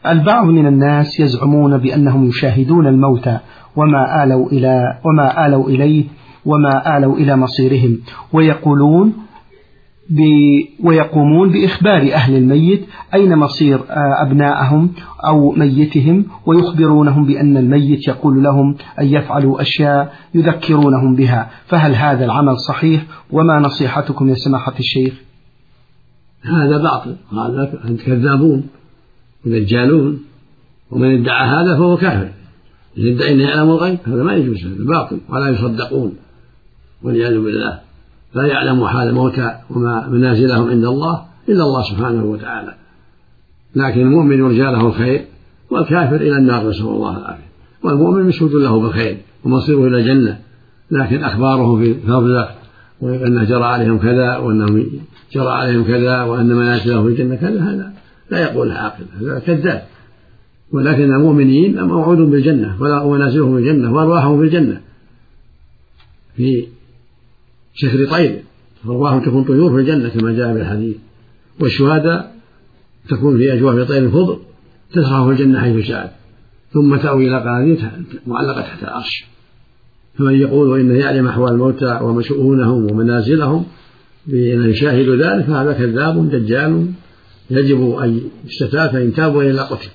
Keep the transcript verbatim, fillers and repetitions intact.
البعض من الناس يزعمون بأنهم يشاهدون الموتى وما آلوا إلى وما آلوا إليه وما آلوا إلى مصيرهم، ويقولون ب ويقومون بإخبار أهل الميت أين مصير أبنائهم أو ميتهم، ويخبرونهم بأن الميت يقول لهم أن يفعلوا أشياء يذكرونهم بها، فهل هذا العمل صحيح؟ وما نصيحتكم يا سماحة الشيخ؟ هذا باطل، هذا كذابون ودجالون، ومن ادعى هذا فهو كافر. إذا ادعى أنه يعلم الغيب هذا ما يجوز، هذا باطل ولا يصدقون والعياذ بالله. لا يعلم حال الموتى وما منازلهم عند الله إلا الله سبحانه وتعالى، لكن المؤمن يرجى له الخير والكافر إلى النار نسأل الله العافية. والمؤمن مشهود له بالخير ومصيره إلى الجنة، لكن أخباره في فضله وأنه جرى عليهم كذا وأنهم جرى عليهم كذا وأن منازله في الجنة كذا هذا لا يقول عاقل، هذا كذاب. ولكن المؤمنين موعود بالجنة ومنازلهم في الجنة وأرواحهم في الجنة في شكل طير، أرواحهم تكون طيور في الجنة كما جاء في الحديث. والشهداء تكون في أجواف طير الفضل تسرح في الجنة حيث شاءت ثم تأوي إلى قناديل معلقة تحت العرش. فمن يقول إنه يعلم أحوال الموتى ومشؤونهم ومنازلهم بأن يشاهد ذلك فهذا كذاب دجال، يجب أن يستتاب فإن تابوا إلى قتل.